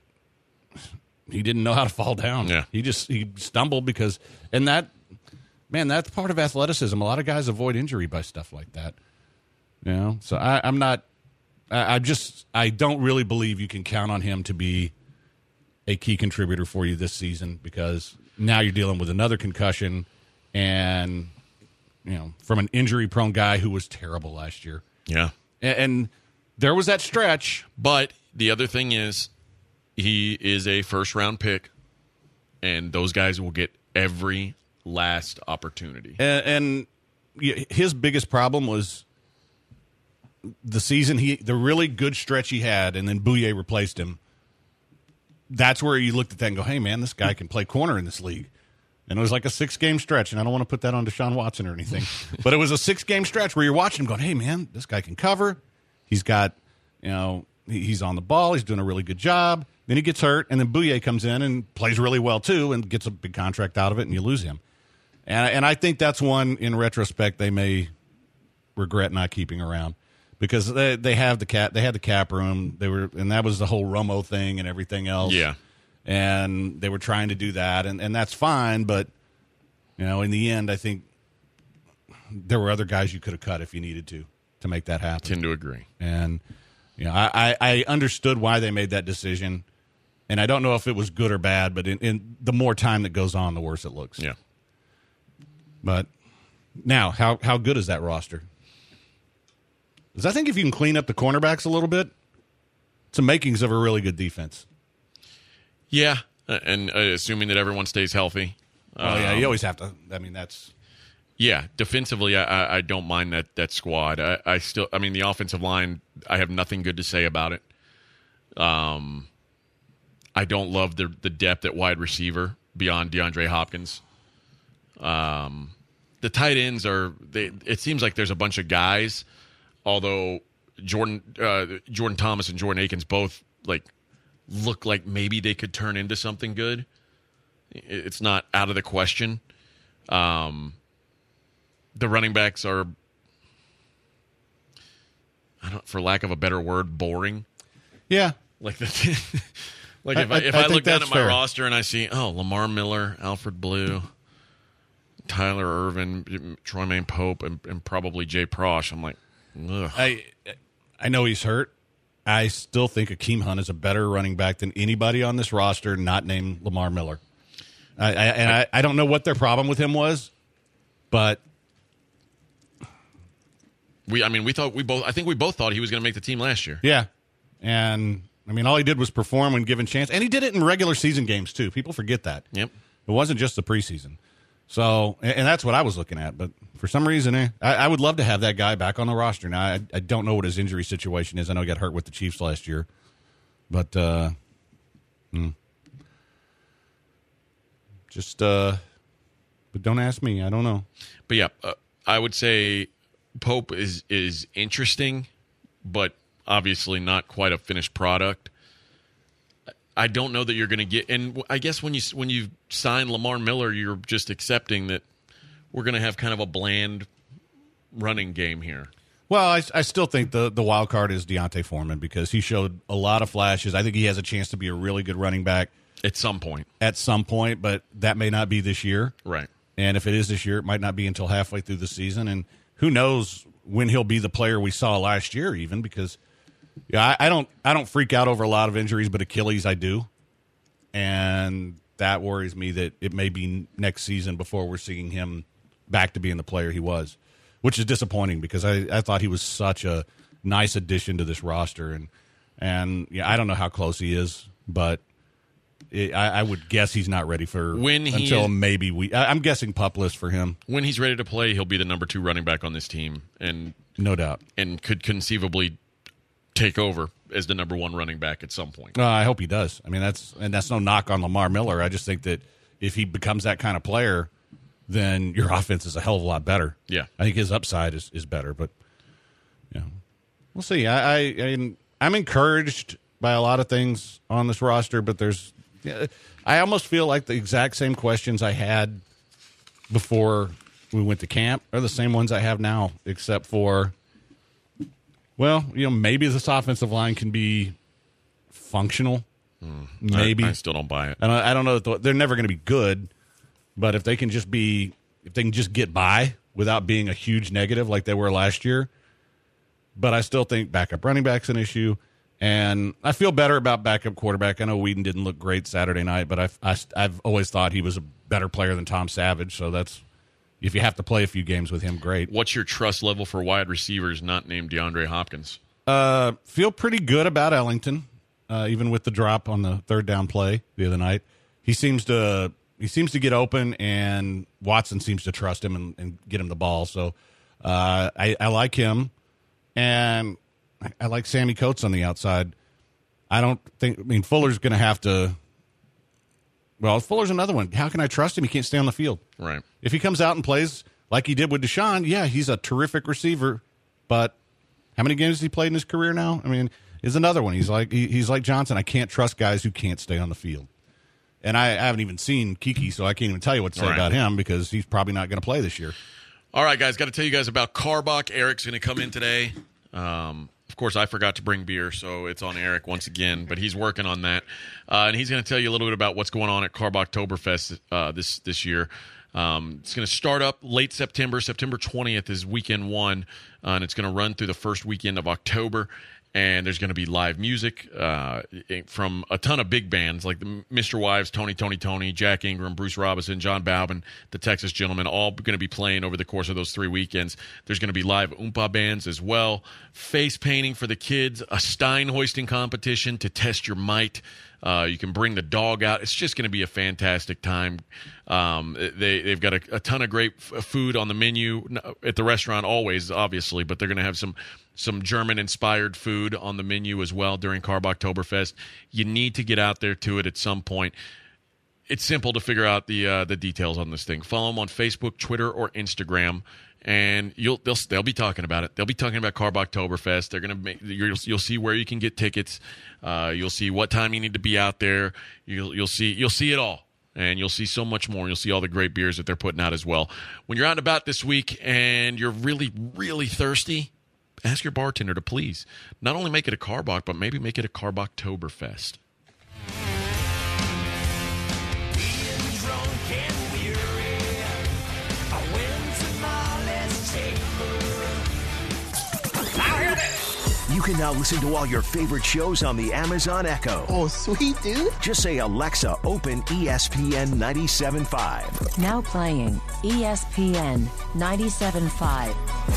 he didn't know how to fall down. Yeah. He just he stumbled because – and that – man, that's part of athleticism. A lot of guys avoid injury by stuff like that. You know? So I, I'm not I, – I just – I don't really believe you can count on him to be a key contributor for you this season because now you're dealing with another concussion and, you know, from an injury-prone guy who was terrible last year. Yeah. And, and there was that stretch. But the other thing is he is a first-round pick, and those guys will get every last opportunity. And, and his biggest problem was the season he, the really good stretch he had, and then Bouye replaced him. That's where you looked at that and go, hey, man, this guy can play corner in this league. And it was like a six-game stretch, and I don't want to put that on Deshaun Watson or anything. But it was a six-game stretch where you're watching him going, hey, man, this guy can cover. He's got, you know, he's on the ball. He's doing a really good job. Then he gets hurt, and then Bouye comes in and plays really well, too, and gets a big contract out of it, and you lose him. And, and I think that's one, in retrospect, they may regret not keeping around because they they have the cap, they had the cap room. They were, and that was the whole Romo thing and everything else. Yeah. And they were trying to do that, and, and that's fine. But, you know, in the end, I think there were other guys you could have cut if you needed to to make that happen. Tend to agree. And, you know, I, I understood why they made that decision. And I don't know if it was good or bad, but in, in the more time that goes on, the worse it looks. Yeah. But now, how how good is that roster? Because I think if you can clean up the cornerbacks a little bit, it's the makings of a really good defense. Yeah, and uh, assuming that everyone stays healthy. Oh, yeah, Um, you always have to. I mean, that's... Yeah, defensively, I, I, I don't mind that that squad. I, I still, I mean, the offensive line, I have nothing good to say about it. Um, I don't love the the depth at wide receiver beyond DeAndre Hopkins. Um, the tight ends are. They, it seems like there's a bunch of guys, although Jordan uh, Jordan Thomas and Jordan Akins both like look like maybe they could turn into something good. It's not out of the question. Um. The running backs are, I don't, for lack of a better word, boring. Yeah. Like the, like if I- I, if I I, think look down that's at my fair. roster and I see, oh, Lamar Miller, Alfred Blue, Tyler Irvin, Troymaine Pope, and, and probably Jay Prosh, I'm like, ugh. I I know he's hurt. I still think Akeem Hunt is a better running back than anybody on this roster not named Lamar Miller. I, I, and I, I don't know what their problem with him was, but... We, I mean, we thought we both. I think we both thought he was going to make the team last year. Yeah, and I mean, all he did was perform when given chance, and he did it in regular season games too. People forget that. Yep. It wasn't just the preseason. So, and, and that's what I was looking at. But for some reason, eh, I, I would love to have that guy back on the roster. Now, I, I don't know what his injury situation is. I know he got hurt with the Chiefs last year, but uh, hmm. just uh, but don't ask me. I don't know. But yeah, uh, I would say Pope is is interesting, but obviously not quite a finished product. I don't know that you're going to get, and I guess when you when you sign Lamar Miller, you're just accepting that we're going to have kind of a bland running game here. Well, I, I still think the, the wild card is Deontay Foreman because he showed a lot of flashes. I think he has a chance to be a really good running back. At some point. At some point, but that may not be this year. Right. And if it is this year, it might not be until halfway through the season. And who knows when he'll be the player we saw last year even because yeah, I, I don't I don't freak out over a lot of injuries, but Achilles I do. And that worries me that it may be next season before we're seeing him back to being the player he was, which is disappointing because I, I thought he was such a nice addition to this roster. And, and yeah, I don't know how close he is, but it, I, I would guess he's not ready for when he until is, maybe we. I, I'm guessing PUP list for him. When he's ready to play, he'll be the number two running back on this team, and no doubt, and could conceivably take over as the number one running back at some point. Uh, I hope he does. I mean, that's and that's no knock on Lamar Miller. I just think that if he becomes that kind of player, then your offense is a hell of a lot better. Yeah, I think his upside is, is better, but yeah, we'll see. I, I, I I'm encouraged by a lot of things on this roster, but there's I almost feel like the exact same questions I had before we went to camp are the same ones I have now, except for. Well, you know, maybe this offensive line can be functional. Mm, maybe I, I still don't buy it. And I, I don't know. That they're never going to be good, but if they can just be, if they can just get by without being a huge negative like they were last year. But I still think backup running back's an issue, and I feel better about backup quarterback. I know Whedon didn't look great Saturday night, but I've I, I've always thought he was a better player than Tom Savage. So that's. If you have to play a few games with him, great. What's your trust level for wide receivers not named DeAndre Hopkins? Uh, feel pretty good about Ellington, uh, even with the drop on the third down play the other night. He seems to he seems to get open, and Watson seems to trust him and, and get him the ball. So uh, I, I like him, and I, I like Sammy Coates on the outside. I don't think. I mean, Fuller's going to have to. Well, Fuller's another one. How can I trust him? He can't stay on the field. Right. If he comes out and plays like he did with Deshaun, yeah, he's a terrific receiver. But how many games has he played in his career now? I mean, is another one. He's like he, he's like Johnson. I can't trust guys who can't stay on the field. And I, I haven't even seen Kiki, so I can't even tell you what to say right. about him because he's probably not going to play this year. All right, guys, got to tell you guys about Karbach. Eric's going to come in today. Um, of course, I forgot to bring beer, so it's on Eric once again, but he's working on that. Uh, and he's going to tell you a little bit about what's going on at Karbachtoberfest uh, this this year. Um, it's going to start up late September. September twentieth is weekend one, uh, and it's going to run through the first weekend of October. And there's going to be live music uh, from a ton of big bands like the Mister Wives, Tony, Tony, Tony, Jack Ingram, Bruce Robinson, John Balvin, the Texas Gentlemen, all going to be playing over the course of those three weekends. There's going to be live Oompa bands as well. Face painting for the kids, a Stein hoisting competition to test your might. Uh, you can bring the dog out. It's just going to be a fantastic time. Um, they, they've got a, a ton of great f- food on the menu at the restaurant always, obviously, but they're going to have some some German-inspired food on the menu as well during Karbachtoberfest. You need to get out there to it at some point. It's simple to figure out the uh, the details on this thing. Follow them on Facebook, Twitter, or Instagram, and you'll they'll they'll be talking about it. They'll be talking about Karbachtoberfest. They're gonna make you'll, you'll see where you can get tickets. Uh, you'll see what time you need to be out there. You'll you'll see you'll see it all, and you'll see so much more. You'll see all the great beers that they're putting out as well. When you're out and about this week and you're really really thirsty, ask your bartender to please not only make it a Karbach, but maybe make it a Karbachtoberfest. You can now listen to all your favorite shows on the Amazon Echo. Oh, sweet, dude. Just say, Alexa, open E S P N ninety-seven point five. Now playing E S P N ninety-seven point five.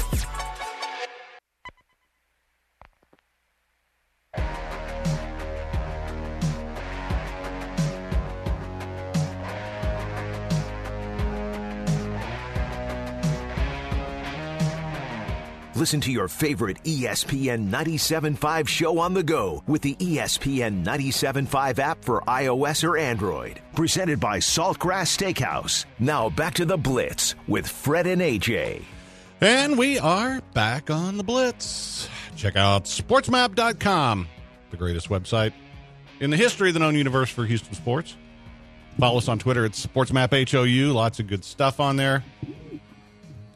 Listen to your favorite E S P N ninety-seven point five show on the go with the E S P N ninety-seven point five app for iOS or Android. Presented by Saltgrass Steakhouse. Now back to the Blitz with Fred and A J. And we are back on the Blitz. Check out sports map dot com, the greatest website in the history of the known universe for Houston sports. Follow us on Twitter at SportsMapHOU. Lots of good stuff on there.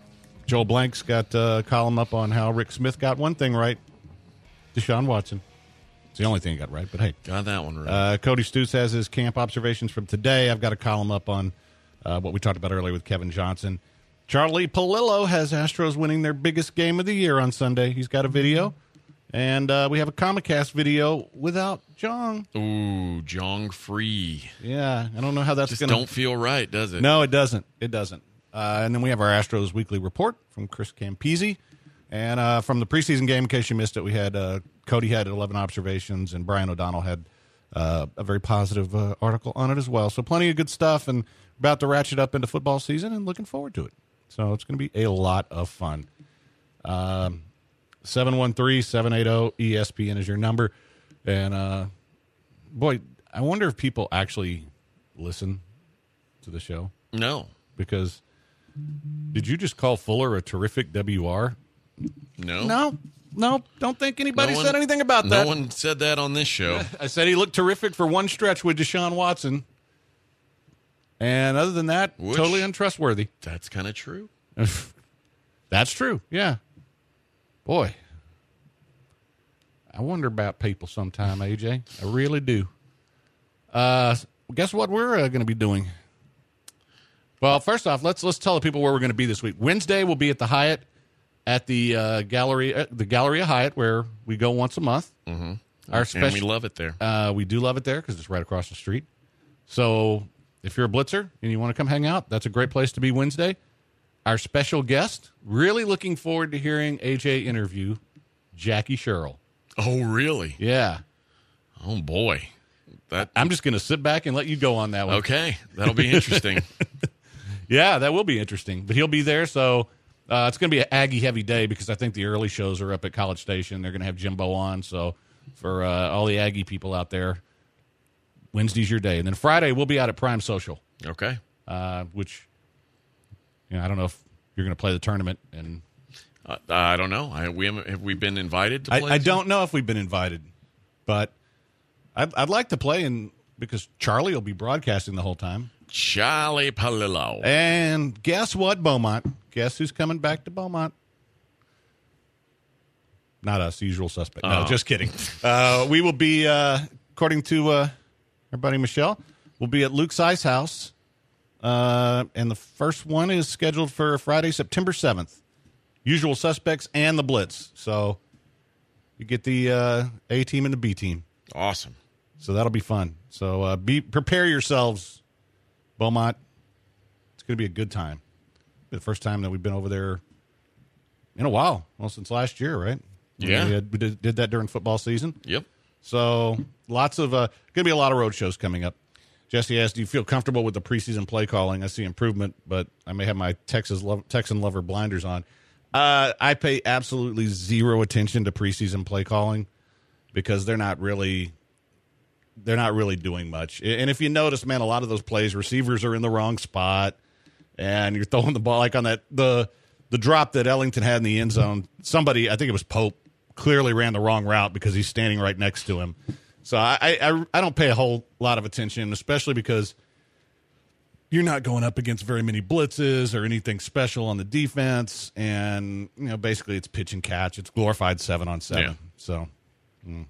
Joel Blank's got a column up on how Rick Smith got one thing right. Deshaun Watson. It's the only thing he got right, but hey. Got that one right. Uh, Cody Stutz has his camp observations from today. I've got a column up on uh, what we talked about earlier with Kevin Johnson. Charlie Palillo has Astros winning their biggest game of the year on Sunday. He's got a video. And uh, we have a Comicast video without Jong. Ooh, Jong free. Yeah, I don't know how that's Just going to... don't feel right, does it? No, it doesn't. It doesn't. Uh, and then we have our Astros weekly report from Chris Campese. And uh, from the preseason game, in case you missed it, we had uh, Cody had eleven observations, and Brian O'Donnell had uh, a very positive uh, article on it as well. So plenty of good stuff, and about to ratchet up into football season, and looking forward to it. So it's going to be a lot of fun. Um, seven one three, seven eight zero, E S P N is your number. And, uh, boy, I wonder if people actually listen to the show. No. Because did you just call Fuller a terrific W R? No. No. No, don't think anybody No one- said anything about No that. one said that on this show. I said he looked terrific for one stretch with Deshaun Watson. And other than that, Which- totally untrustworthy. That's kind of true. That's true, yeah. Boy, I wonder about people sometime, A J. I really do. Uh, guess what we're uh, going to be doing? Well, first off, let's let's tell the people where we're going to be this week. Wednesday, we'll be at the Hyatt, at the uh, Gallery, uh, the Galleria Hyatt, where we go once a month. Mm-hmm. Our and special, we love it there. Uh, we do love it there because it's right across the street. So if you're a Blitzer and you want to come hang out, that's a great place to be Wednesday. Our special guest, really looking forward to hearing A J interview Jackie Sherrill. Oh, really? Yeah. Oh, boy. That I'm just going to sit back and let you go on that one. Okay. That'll be interesting. Yeah, that will be interesting. But he'll be there, so uh, it's going to be an Aggie-heavy day because I think the early shows are up at College Station. They're going to have Jimbo on, so for uh, all the Aggie people out there, Wednesday's your day. And then Friday, we'll be out at Prime Social, Okay. uh, which, you know, I don't know if you're going to play the tournament. And Uh, I don't know. I, we haven't, have we been invited to I, play? I don't know if we've been invited, but I'd, I'd like to play in because Charlie will be broadcasting the whole time. Charlie Palillo. And guess what, Beaumont? Guess who's coming back to Beaumont? Not us, usual suspect. No, Oh. just kidding. Uh, we will be, uh, according to uh, our buddy Michelle, we'll be at Luke's Ice House. Uh, and the first one is scheduled for Friday, September seventh. Usual suspects and the Blitz. So you get the uh, A team and the B team. Awesome. So that'll be fun. So uh, be prepare yourselves, Beaumont. It's going to be a good time. The first time that we've been over there in a while. Well, since last year, right? Yeah. We, had, we did, did that during football season. Yep. So lots of, uh, going to be a lot of road shows coming up. Jesse asked, do you feel comfortable with the preseason play calling? I see improvement, but I may have my Texas love, Texan lover blinders on. Uh, I pay absolutely zero attention to preseason play calling because they're not really they're not really doing much. And if you notice, man, a lot of those plays, receivers are in the wrong spot, and you're throwing the ball like on that the the drop that Ellington had in the end zone. Somebody, I think it was Pope, clearly ran the wrong route because he's standing right next to him. So I I, I don't pay a whole lot of attention, especially because you're not going up against very many blitzes or anything special on the defense. And, you know, basically it's pitch and catch. It's glorified seven on seven. Yeah. So, mm.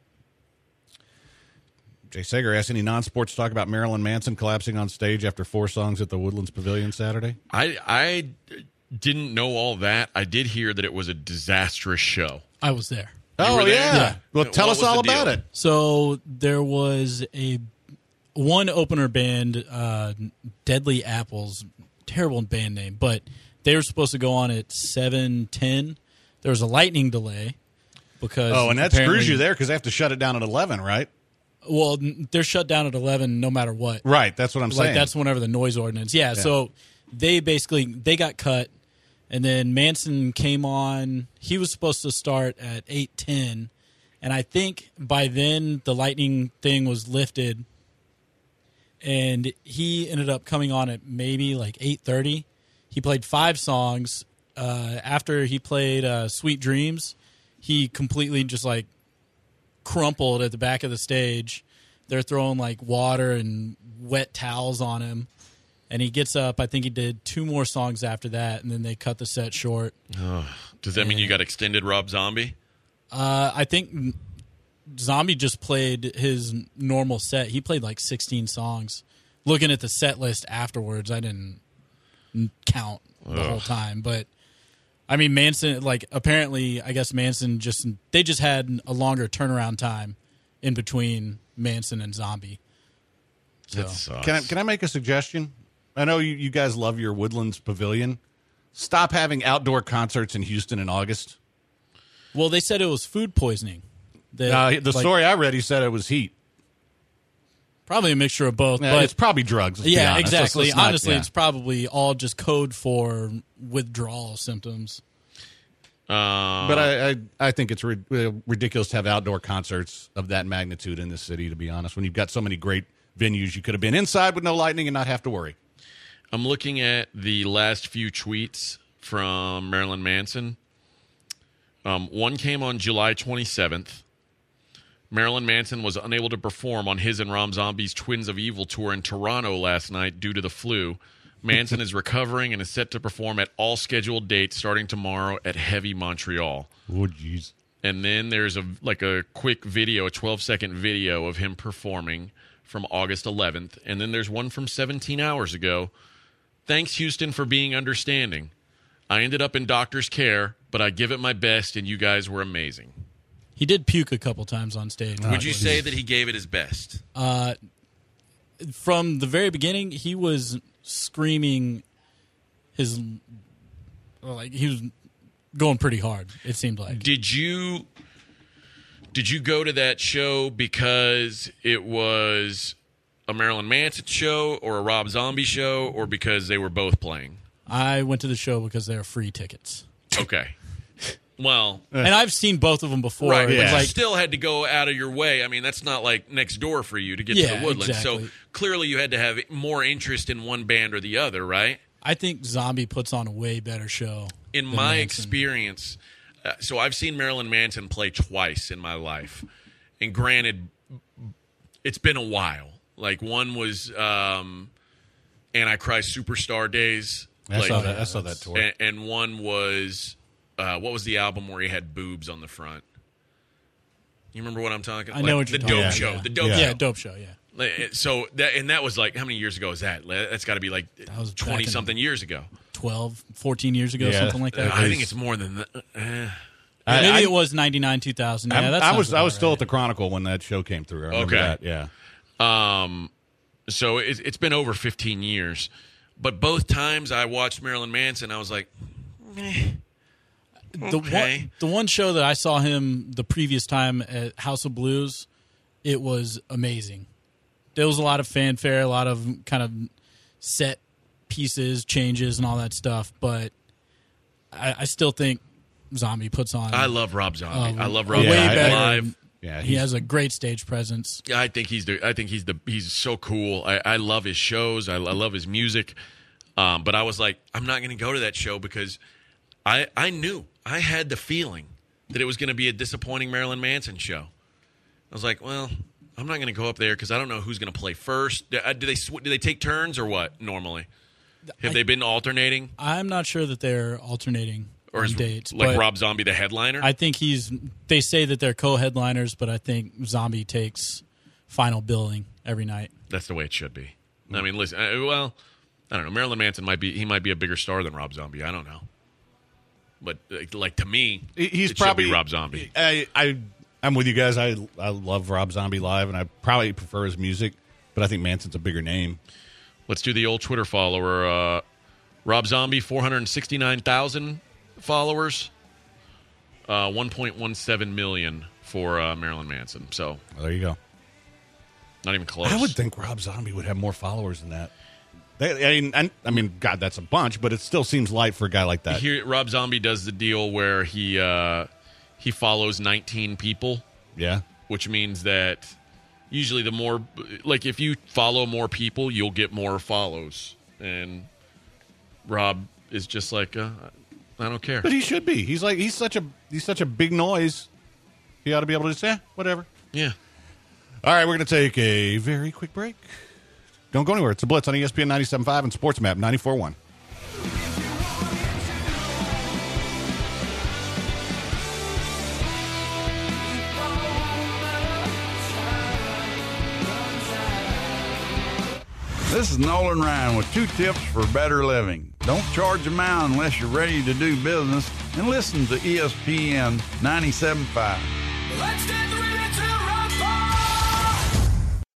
Jay Sager asked, any non-sports talk about Marilyn Manson collapsing on stage after four songs at the Woodlands Pavilion Saturday? I I didn't know all that. I did hear that it was a disastrous show. I was there. Oh, were there? yeah. Yeah. Well, What tell us was all the about deal? it. So there was a one opener band, uh, Deadly Apples, terrible band name, but they were supposed to go on at seven ten. There was a lightning delay because Oh, and that apparently- screws you there because they have to shut it down at eleven, right? Well, n- they're shut down at eleven no matter what. Right. That's what I'm Like saying. that's whenever the noise ordinance. Yeah, Yeah. so they basically they got cut, and then Manson came on. He was supposed to start at eight ten, and I think by then the lightning thing was lifted, and he ended up coming on at maybe like eight thirty. He played five songs. Uh, after he played uh, "Sweet Dreams," he completely just like crumpled at the back of the stage. They're throwing like water and wet towels on him, And he gets up. I think he did two more songs after that, and then they cut the set short. Oh, does that mean you got extended Rob Zombie? Uh, I think Zombie just played his normal set. He played like sixteen songs. Looking at the set list afterwards, I didn't count the Ugh. whole time. But, I mean, Manson, like, apparently, I guess Manson just, they just had a longer turnaround time in between Manson and Zombie. So. That sucks. Can I, can I make a suggestion? I know you, you guys love your Woodlands Pavilion. Stop having outdoor concerts in Houston in August. Well, they said it was food poisoning. That, Uh, the like, story I read, he said it was heat. Probably a mixture of both. Yeah, but it's probably drugs. let's be yeah, honest. Let's- exactly. let's not- Honestly, yeah. it's probably all just code for withdrawal symptoms. Uh, But I, I, I think it's ri- uh, ridiculous to have outdoor concerts of that magnitude in this city, to be honest, when you've got so many great venues you could have been inside with no lightning and not have to worry. I'm looking at the last few tweets from Marilyn Manson. Um, one came on July twenty-seventh. Marilyn Manson was unable to perform on his and Rob Zombie's Twins of Evil tour in Toronto last night due to the flu. Manson is recovering and is set to perform at all scheduled dates starting tomorrow at Heavy Montreal. Oh, jeez. And then there's a like a quick video, a twelve-second video of him performing from August eleventh. And then there's one from seventeen hours ago. Thanks, Houston, for being understanding. I ended up in doctor's care, but I give it my best, and you guys were amazing. He did puke a couple times on stage. Would you say that he gave it his best? Uh, from the very beginning, he was screaming his like he was going pretty hard. It seemed like. Did you did you go to that show because it was a Marilyn Manson show or a Rob Zombie show, or because they were both playing? I went to the show because they were free tickets, Okay. Well, and I've seen both of them before. right, It but was you like still had to go out of your way. I mean, that's not like next door for you to get Yeah, to the Woodlands. exactly. So clearly you had to have more interest in one band or the other, right? I think Zombie puts on a way better show. In than my Manson. experience, uh, so I've seen Marilyn Manson play twice in my life. And granted, it's been a while. Like, one was um, Antichrist Superstar Days. I like, saw that. I saw that tour. And, and one was, uh, what was the album where he had boobs on the front? You remember what I'm talking I know like, what you're The talking Dope about, Show. yeah. The Dope yeah, Show. dope show. Yeah, Like, So, that, and that was like, how many years ago is that? That's got to be like was back twenty-something years ago. twelve, fourteen years ago, Yeah, something like that. uh, I think it's more than that. Eh. I- Maybe I- it was ninety-nine, two thousand. Yeah, I'm- that I sounds was I about was still right. at the Chronicle when that show came through. I remember Okay. that. Yeah. Um, so it, it's been over fifteen years, but both times I watched Marilyn Manson, I was like, eh. The Okay. one, the one show that I saw him the previous time at House of Blues, it was amazing. There was a lot of fanfare, a lot of kind of set pieces, changes, and all that stuff. But I, I still think Zombie puts on. I love Rob Zombie. um, I love a Rob Yeah, way Zombie I- better. live. Yeah. He he's- has a great stage presence. Yeah, I think he's the. I think he's the. He's so cool. I, I love his shows. I, I love his music. Um, but I was like, I'm not going to go to that show because I I knew I had the feeling that it was going to be a disappointing Marilyn Manson show. I was like, well, I'm not going to go up there because I don't know who's going to play first. Do, uh, do they sw- do they take turns or what? Normally, have I- they been alternating I'm not sure that they're alternating or on is dates. like but Rob Zombie the headliner? I think he's. They say that they're co-headliners, but I think Zombie takes final billing every night. That's the way it should be. I mean, listen. Uh, well, I don't know. Marilyn Manson might be. He might be a bigger star than Rob Zombie. I don't know. But like, like to me, He- he's it probably should be Rob Zombie. I, I I'm with you guys. I I love Rob Zombie live, and I probably prefer his music, but I think Manson's a bigger name. Let's do the old Twitter follower. Uh, Rob Zombie, four hundred sixty-nine thousand followers. Uh, one point one seven million for uh, Marilyn Manson. So Well, there you go. not even close. I would think Rob Zombie would have more followers than that. They, I, mean, I, I mean, God, that's a bunch, but it still seems light for a guy like that. Here, Rob Zombie does the deal where he uh, he follows nineteen people. Yeah. Which means that usually the more, like if you follow more people, you'll get more follows. And Rob is just like, uh, I don't care. But he should be. He's like he's such a he's such a big noise. He ought to be able to say, eh, whatever. Yeah. All right, we're going to take a very quick break. Don't go anywhere. It's the Blitz on E S P N ninety-seven point five and Sports Map ninety-four point one. This is Nolan Ryan with two tips for better living. Don't charge a mile unless you're ready to do business, and listen to E S P N ninety-seven point five. Let's take the